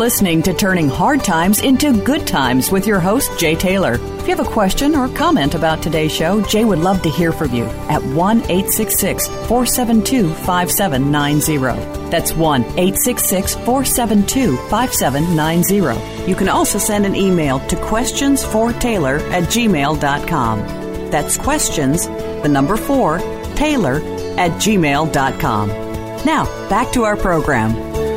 listening to Turning Hard Times into Good Times with your host, Jay Taylor. If you have a question or comment about today's show, Jay would love to hear from you at 1-866-472-5790. That's 1-866-472-5790. You can also send an email to questionsfortaylor@gmail.com. That's questions, the number 4, Taylor@gmail.com. Now, back to our program.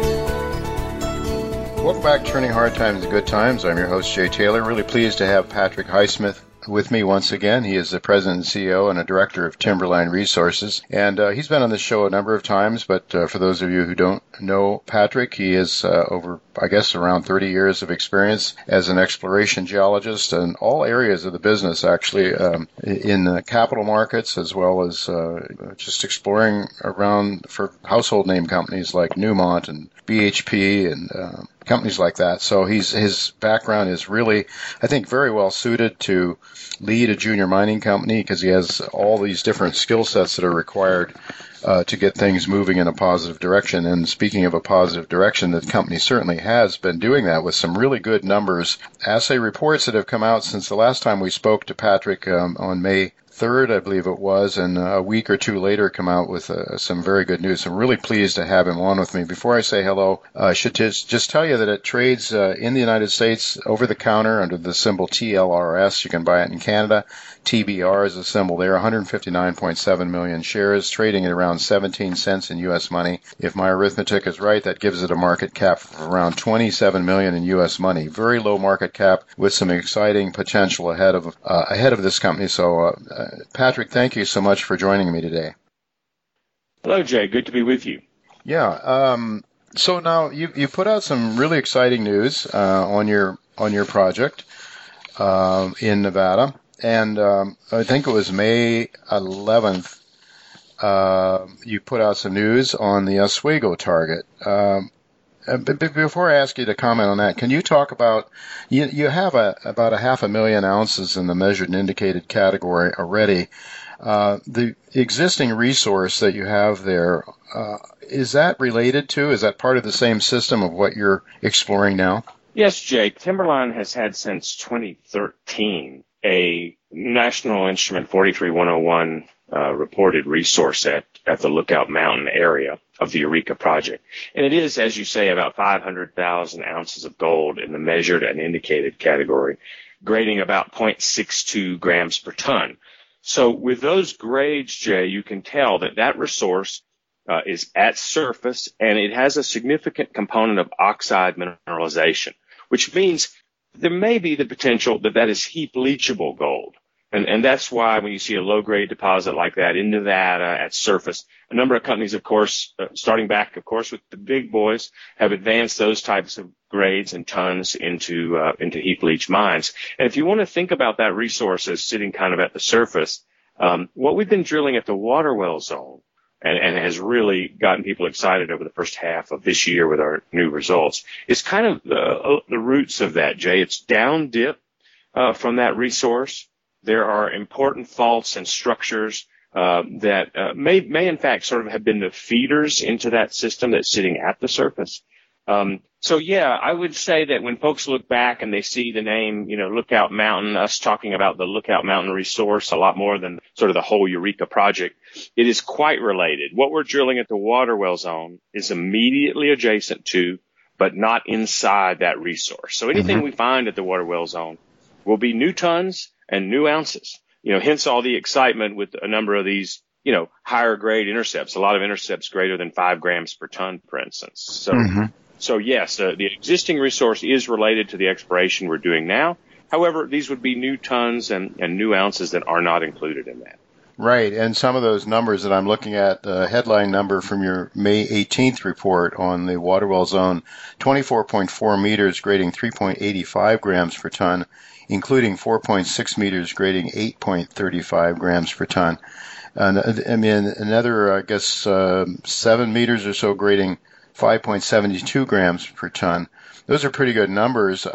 Welcome back to Turning Hard Times to Good Times. I'm your host, Jay Taylor. Really pleased to have Patrick Highsmith with me once again. He is the president and CEO and a director of Timberline Resources. And he's been on this show a number of times, but for those of you who don't know Patrick, he is over, I guess, around 30 years of experience as an exploration geologist in all areas of the business, actually, in the capital markets, as well as just exploring around for household name companies like Newmont and BHP and companies like that. So his background is really, I think, very well suited to lead a junior mining company because he has all these different skill sets that are required to get things moving in a positive direction. And speaking of a positive direction, the company certainly has been doing that with some really good numbers. Assay reports that have come out since the last time we spoke to Patrick on May 3rd, I believe it was, and a week or two later come out with some very good news. I'm really pleased to have him on with me. Before I say hello, I should just tell you that it trades in the United States over the counter under the symbol TLRS. You can buy it in Canada. TBR is a symbol there, 159.7 million shares, trading at around 17 cents in U.S. money. If my arithmetic is right, that gives it a market cap of around 27 million in U.S. money. Very low market cap with some exciting potential ahead of this company. So, Patrick, thank you so much for joining me today. Hello, Jay. Good to be with you. Yeah. So now you put out some really exciting news on your project in Nevada. And I think it was May 11th, you put out some news on the Oswego target. Before I ask you to comment on that, can you talk about, you have about 500,000 ounces in the measured and indicated category already. The existing resource that you have there, is that part of the same system of what you're exploring now? Yes, Jay. Timberline has had since 2013 a National Instrument 43101 reported resource at the Lookout Mountain area of the Eureka project. And it is, as you say, about 500,000 ounces of gold in the measured and indicated category, grading about 0.62 grams per ton. So with those grades, Jay, you can tell that resource is at surface, and it has a significant component of oxide mineralization, which means there may be the potential that is heap leachable gold. And that's why when you see a low-grade deposit like that in Nevada at surface, a number of companies, of course, starting back, of course, with the big boys, have advanced those types of grades and tons into heap leach mines. And if you want to think about that resource as sitting kind of at the surface, what we've been drilling at the water well zone and has really gotten people excited over the first half of this year with our new results is kind of the roots of that, Jay. It's down dip from that resource. There are important faults and structures that may in fact sort of have been the feeders into that system that's sitting at the surface. So yeah, I would say that when folks look back and they see the name, Lookout Mountain, us talking about the Lookout Mountain resource a lot more than sort of the whole Eureka project, it is quite related. What we're drilling at the water well zone is immediately adjacent to, but not inside that resource. So anything we find at the water well zone will be new tons and new ounces. Hence all the excitement with a number of these, higher grade intercepts, a lot of intercepts greater than 5 grams per ton, for instance. So yes, the existing resource is related to the exploration we're doing now. However, these would be new tons and new ounces that are not included in that. Right, and some of those numbers that I'm looking at, the headline number from your May 18th report on the water well zone, 24.4 meters grading 3.85 grams per ton, including 4.6 meters grading 8.35 grams per ton. And another, 7 meters or so grading 5.72 grams per ton. Those are pretty good numbers.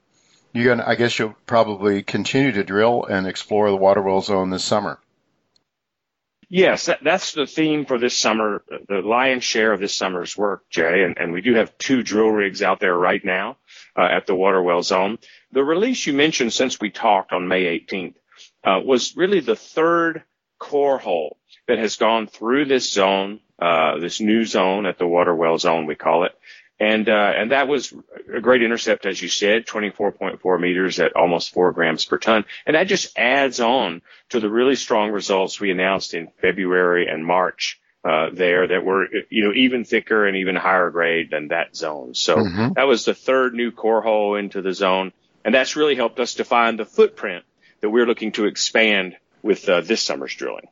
You'll probably continue to drill and explore the water well zone this summer. Yes, that's the theme for this summer, the lion's share of this summer's work, Jay, and we do have 2 drill rigs out there right now at the water well zone. The release you mentioned since we talked on May 18th was really the 3rd core hole that has gone through this zone, this new zone at the water well zone, we call it. And that was a great intercept, as you said, 24.4 meters at almost 4 grams per ton. And that just adds on to the really strong results we announced in February and March there that were, even thicker and even higher grade than that zone. So that was the 3rd new core hole into the zone. And that's really helped us define the footprint that we're looking to expand with this summer's drilling.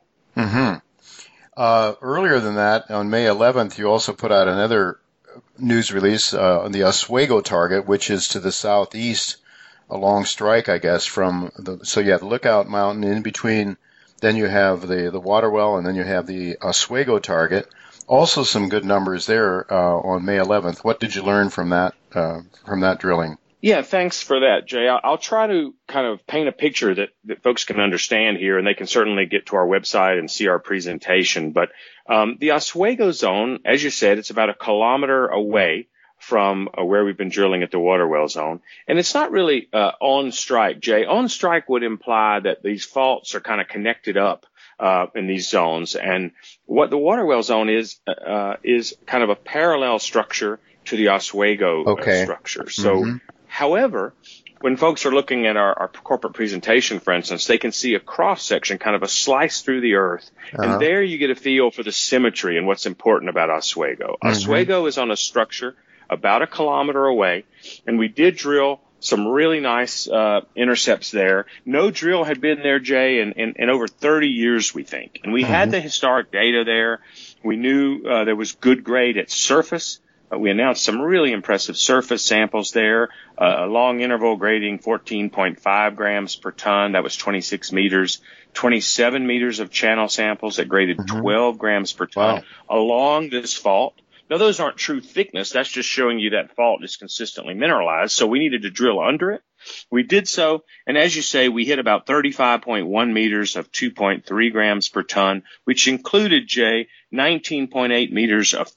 Earlier than that, on May 11th, you also put out another news release on the Oswego target, which is to the southeast along strike, I guess, so you have Lookout Mountain in between, then you have the water well, and then you have the Oswego target. Also some good numbers there on May 11th. What did you learn from that drilling? Yeah, thanks for that, Jay. I'll try to kind of paint a picture that folks can understand here, and they can certainly get to our website and see our presentation. But the Oswego zone, as you said, it's about 1 kilometer away from where we've been drilling at the water well zone. And it's not really on strike, Jay. On strike would imply that these faults are kind of connected up in these zones. And what the water well zone is kind of a parallel structure to the Oswego structure. So, however, when folks are looking at our corporate presentation, for instance, they can see a cross-section, kind of a slice through the earth. And there you get a feel for the symmetry and what's important about Oswego. Oswego is on a structure about 1 kilometer away, and we did drill some really nice intercepts there. No drill had been there, Jay, in over 30 years, we think. And we had the historic data there. We knew there was good grade at surface. We announced some really impressive surface samples there, a long interval grading 14.5 grams per ton. That was 26 meters, 27 meters of channel samples that graded 12 grams per ton along this fault. Now, those aren't true thickness. That's just showing you that fault is consistently mineralized. So we needed to drill under it. We did so. And as you say, we hit about 35.1 meters of 2.3 grams per ton, which included, Jay, 19.8 meters of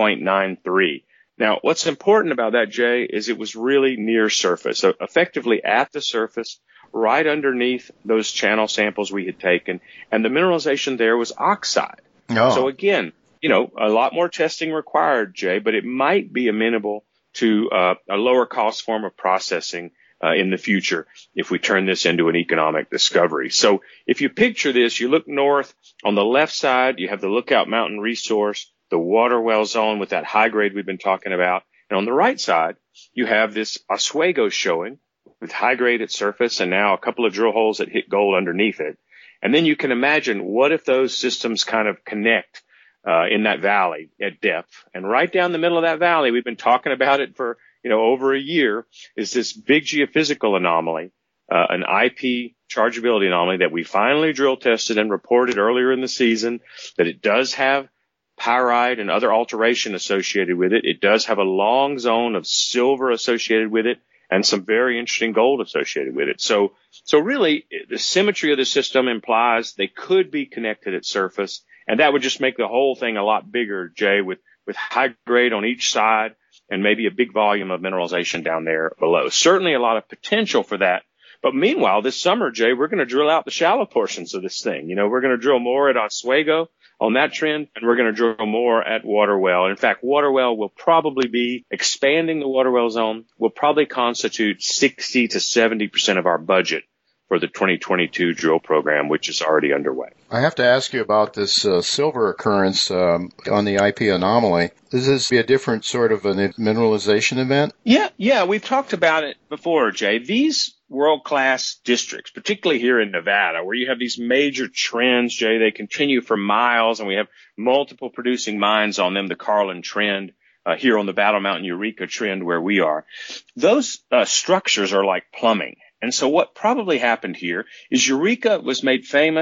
3.93. Now, what's important about that, Jay, is it was really near surface. So effectively at the surface, right underneath those channel samples we had taken. And the mineralization there was oxide. So again, a lot more testing required, Jay, but it might be amenable to a lower cost form of processing in the future if we turn this into an economic discovery. So if you picture this, you look north. On the left side, you have the Lookout Mountain resource, the water well zone with that high grade we've been talking about. And on the right side, you have this Oswego showing with high grade at surface and now a couple of drill holes that hit gold underneath it. And then you can imagine, what if those systems kind of connect in that valley at depth? And right down the middle of that valley, we've been talking about it for, over a year, is this big geophysical anomaly, an IP chargeability anomaly that we finally drill tested and reported earlier in the season, that it does have pyrite and other alteration associated with it. It does have a long zone of silver associated with it and some very interesting gold associated with it. So really, the symmetry of the system implies they could be connected at surface. And that would just make the whole thing a lot bigger, Jay, with high grade on each side and maybe a big volume of mineralization down there below. Certainly a lot of potential for that. But meanwhile, this summer, Jay, we're going to drill out the shallow portions of this thing. We're going to drill more at Oswego on that trend, and we're going to drill more at Waterwell. And in fact, Waterwell will probably be expanding the Waterwell zone, will probably constitute 60 to 70% of our budget for the 2022 drill program, which is already underway. I have to ask you about this silver occurrence on the IP anomaly. Does this be a different sort of a mineralization event? Yeah, we've talked about it before, Jay. These world-class districts, particularly here in Nevada, where you have these major trends, Jay, they continue for miles, and we have multiple producing mines on them, the Carlin Trend, here on the Battle Mountain Eureka Trend where we are. Those structures are like plumbing. And so what probably happened here is Eureka was made famous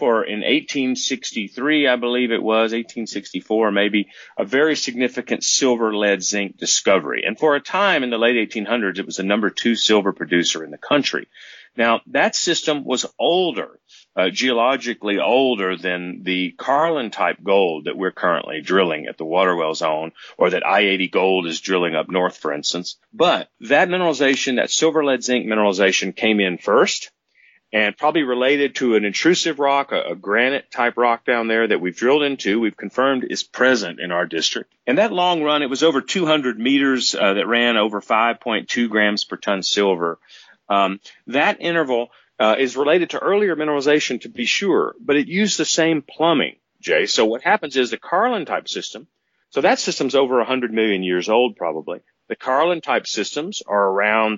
for, in 1863, I believe it was, 1864 maybe, a very significant silver, lead, zinc discovery. And for a time in the late 1800s, it was the number 2 silver producer in the country. Now, that system was older, geologically older than the Carlin-type gold that we're currently drilling at the Waterwell Zone, or that I-80 Gold is drilling up north, for instance. But that mineralization, that silver, lead, zinc mineralization came in first, and probably related to an intrusive rock, a granite-type rock down there that we've drilled into, we've confirmed is present in our district. And that long run, it was over 200 meters that ran over 5.2 grams per ton silver. That interval is related to earlier mineralization, to be sure, but it used the same plumbing, Jay. So what happens is the Carlin-type system, so that system's over 100 million years old probably. The Carlin-type systems are around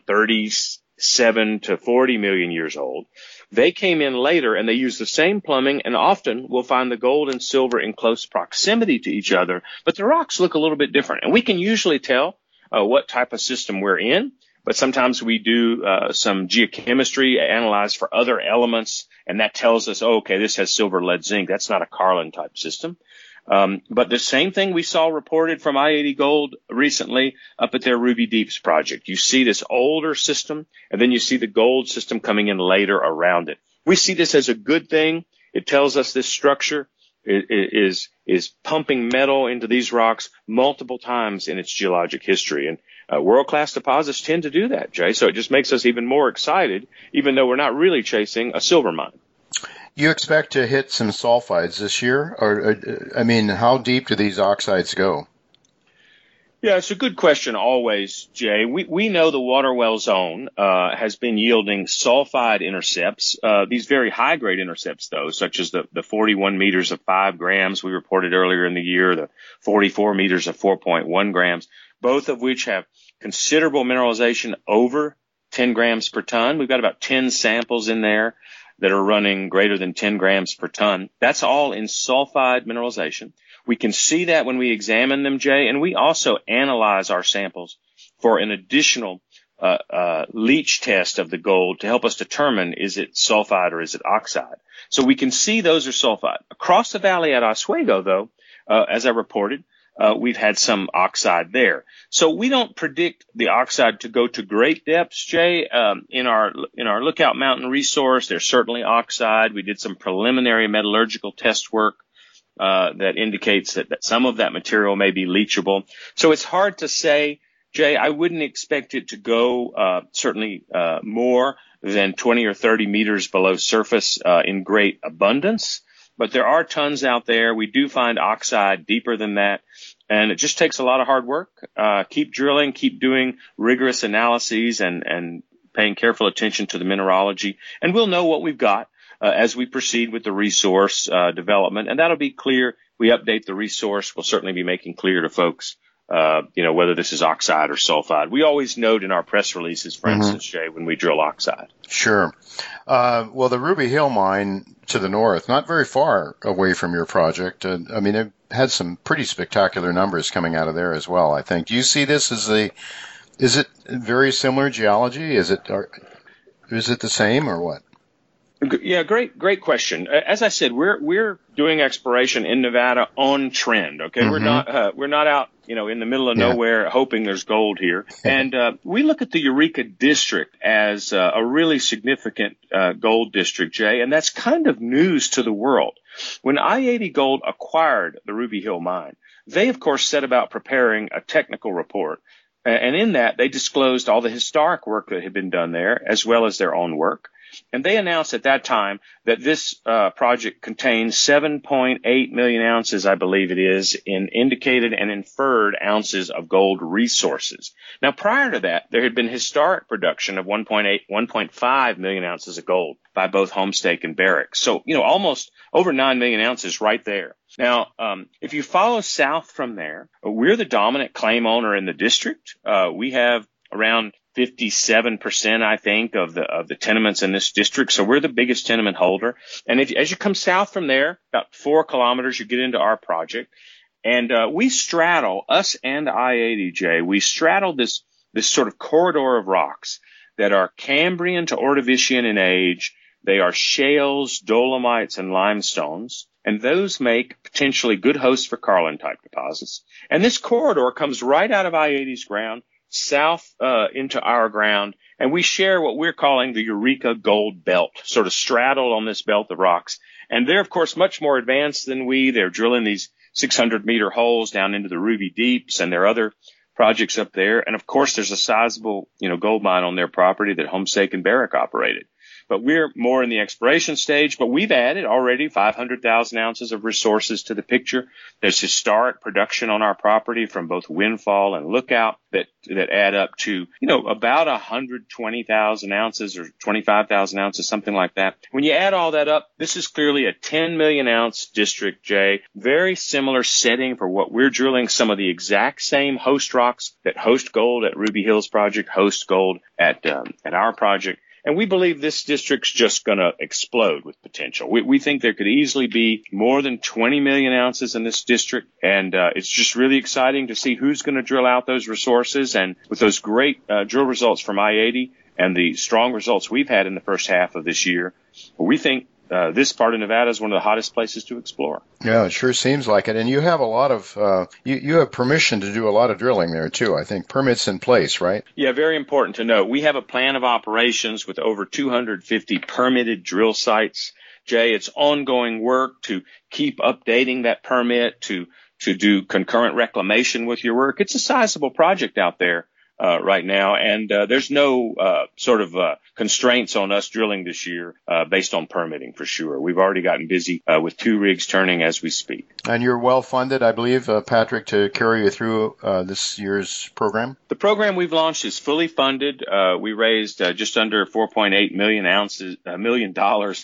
37 to 40 million years old. They came in later, and they use the same plumbing, and often we'll find the gold and silver in close proximity to each other, but the rocks look a little bit different. And we can usually tell what type of system we're in, but sometimes we do some geochemistry, analyze for other elements, and that tells us, oh, okay, this has silver, lead, zinc. That's not a Carlin-type system. But the same thing we saw reported from I-80 Gold recently up at their Ruby Deeps project. You see this older system, and then you see the gold system coming in later around it. We see this as a good thing. It tells us this structure is pumping metal into these rocks multiple times in its geologic history. And world-class deposits tend to do that, Jay. So it just makes us even more excited, even though we're not really chasing a silver mine. You expect to hit some sulfides this year? Or, I mean, how deep do these oxides go? Yeah, it's a good question always, Jay. We know the Waterwell Zone has been yielding sulfide intercepts, these very high-grade intercepts, though, such as the 41 meters of 5 grams we reported earlier in the year, the 44 meters of 4.1 grams, both of which have considerable mineralization over 10 grams per ton. We've got about 10 samples in there that are running greater than 10 grams per ton. That's all in sulfide mineralization. We can see that when we examine them, Jay, and we also analyze our samples for an additional leach test of the gold to help us determine, is it sulfide or is it oxide? So we can see those are sulfide. Across the valley at Oswego, though, as I reported, we've had some oxide there. So we don't predict the oxide to go to great depths, Jay. In our Lookout Mountain resource, there's certainly oxide. We did some preliminary metallurgical test work that indicates that some of that material may be leachable. So it's hard to say, Jay. I wouldn't expect it to go certainly more than 20 or 30 meters below surface in great abundance. But there are tons out there. We do find oxide deeper than that. And it just takes a lot of hard work. Keep drilling, keep doing rigorous analyses and paying careful attention to the mineralogy. And we'll know what we've got as we proceed with the resource development. And that'll be clear. We update the resource. We'll certainly be making clear to folks, whether this is oxide or sulfide. We always note in our press releases, for instance, Jay, when we drill oxide. Sure. Well, the Ruby Hill mine to the north, not very far away from your project. I mean, it had some pretty spectacular numbers coming out of there as well, I think. Do you see this as is it very similar geology? Is it the same or what? Yeah, great question. As I said, we're doing exploration in Nevada on trend. Okay, we're not out, in the middle of nowhere hoping there's gold here. And we look at the Eureka District as a really significant gold district, Jay, and that's kind of news to the world. When I-80 Gold acquired the Ruby Hill mine, they of course set about preparing a technical report. And in that, they disclosed all the historic work that had been done there, as well as their own work. And they announced at that time that this project contains 7.8 million ounces, I believe it is, in indicated and inferred ounces of gold resources. Now, prior to that, there had been historic production of 1.5 million ounces of gold by both Homestake and Barrick. So, almost over 9 million ounces right there. Now, if you follow south from there, we're the dominant claim owner in the district. We have around 57%, I think, of the tenements in this district. So we're the biggest tenement holder. And as you come south from there, about 4 kilometers, you get into our project. And we straddle, us and I-80J, we straddle this sort of corridor of rocks that are Cambrian to Ordovician in age, They are shales, dolomites, and limestones, and those make potentially good hosts for Carlin-type deposits. And this corridor comes right out of I-80's ground, south into our ground, and we share what we're calling the Eureka Gold Belt, sort of straddled on this belt of rocks. And they're, of course, much more advanced than we. They're drilling these 600-meter holes down into the Ruby Deeps, and there are other projects up there. And, of course, there's a sizable, gold mine on their property that Homestake and Barrick operated. But we're more in the exploration stage, but we've added already 500,000 ounces of resources to the picture. There's historic production on our property from both Windfall and Lookout that add up to, about 120,000 ounces or 25,000 ounces, something like that. When you add all that up, this is clearly a 10 million ounce district, Jay. Very similar setting for what we're drilling. Some of the exact same host rocks that host gold at Ruby Hills Project, host gold at our project. And we believe this district's just going to explode with potential. We think there could easily be more than 20 million ounces in this district. And it's just really exciting to see who's going to drill out those resources. And with those great drill results from I-80 and the strong results we've had in the first half of this year, we think this part of Nevada is one of the hottest places to explore. Yeah, it sure seems like it. And you have a lot of, you have permission to do a lot of drilling there, too. I think permits in place, right? Yeah, very important to note. We have a plan of operations with over 250 permitted drill sites. Jay, it's ongoing work to keep updating that permit, to do concurrent reclamation with your work. It's a sizable project out there right now, and there's no constraints on us drilling this year based on permitting for sure. We've already gotten busy with 2 rigs turning as we speak. And you're well funded, I believe, Patrick, to carry you through this year's program? The program we've launched is fully funded. We raised just under $4.8 million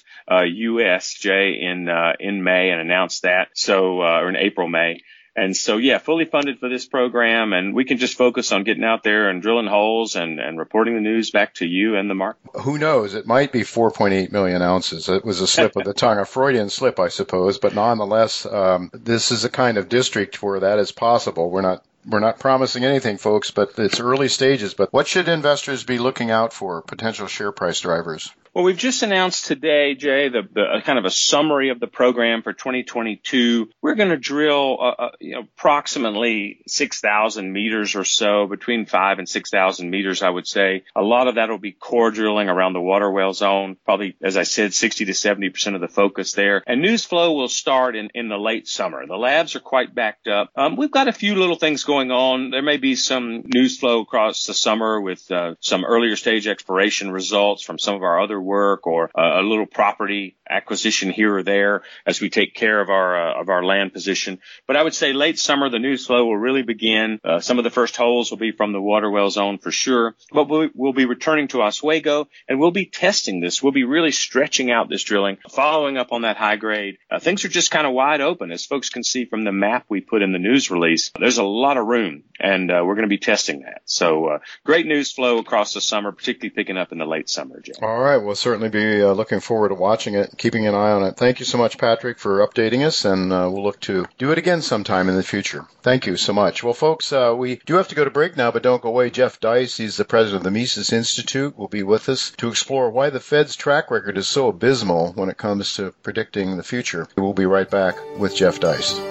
US, Jay, in May, and announced that. Or in April, May. And so, yeah, fully funded for this program, and we can just focus on getting out there and drilling holes and reporting the news back to you and the market. Who knows? It might be 4.8 million ounces. It was a slip of the tongue, a Freudian slip, I suppose. But nonetheless, this is a kind of district where that is possible. We're not promising anything, folks, but it's early stages. But what should investors be looking out for, potential share price drivers? Well, we've just announced today, Jay, the kind of a summary of the program for 2022. We're going to drill, approximately 6,000 meters or so, between 5,000 and 6,000 meters, I would say. A lot of that will be core drilling around the water well zone. Probably, as I said, 60 to 70% of the focus there. And news flow will start in the late summer. The labs are quite backed up. We've got a few little things going on. There may be some news flow across the summer with some earlier stage exploration results from some of our other work, or a little property acquisition here or there as we take care of our land position. But I would say late summer, the news flow will really begin. Some of the first holes will be from the water well zone for sure, but we'll be returning to Oswego, and we'll be testing this. We'll be really stretching out this drilling, following up on that high grade. Things are just kind of wide open, as folks can see from the map we put in the news release. There's a lot of room, and we're going to be testing that. So great news flow across the summer, particularly picking up in the late summer, Jay. All right. We'll certainly be looking forward to watching it, keeping an eye on it. Thank you so much, Patrick, for updating us, and we'll look to do it again sometime in the future. Thank you so much. Well, folks, we do have to go to break now, but don't go away. Jeff Deist, he's the president of the Mises Institute, will be with us to explore why the Fed's track record is so abysmal when it comes to predicting the future. We'll be right back with Jeff Deist.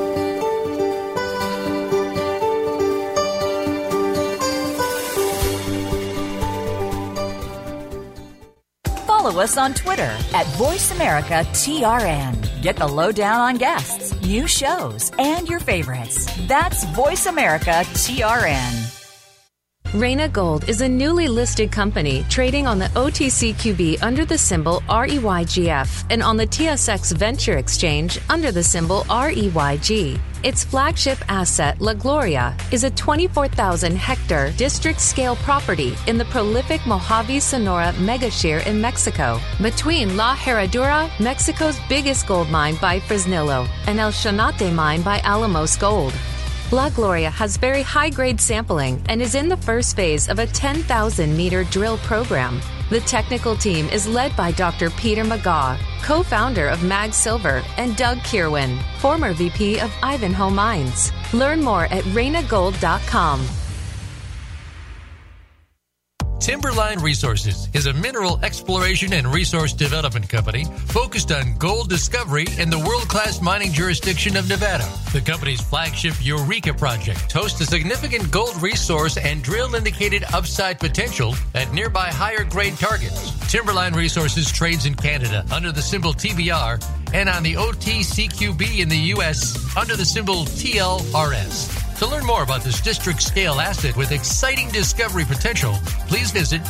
Follow us on Twitter at VoiceAmericaTRN. Get the lowdown on guests, new shows, and your favorites. That's VoiceAmericaTRN. Reyna Gold is a newly listed company trading on the OTCQB under the symbol REYGF and on the TSX Venture Exchange under the symbol REYG. Its flagship asset, La Gloria, is a 24,000-hectare district-scale property in the prolific Mojave-Sonora megashire in Mexico, between La Herradura, Mexico's biggest gold mine by Fresnillo, and El Chanate mine by Alamos Gold. La Gloria has very high-grade sampling and is in the first phase of a 10,000-meter drill program. The technical team is led by Dr. Peter McGaugh, co-founder of Mag Silver, and Doug Kirwan, former VP of Ivanhoe Mines. Learn more at reynagold.com. Timberline Resources is a mineral exploration and resource development company focused on gold discovery in the world-class mining jurisdiction of Nevada. The company's flagship Eureka project hosts a significant gold resource and drill-indicated upside potential at nearby higher-grade targets. Timberline Resources trades in Canada under the symbol TBR and on the OTCQB in the U.S. under the symbol TLRS. To learn more about this district-scale asset with exciting discovery potential, please visit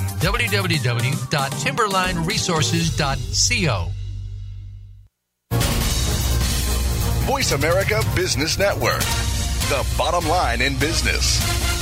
www.timberlineresources.co. Voice America Business Network, the bottom line in business.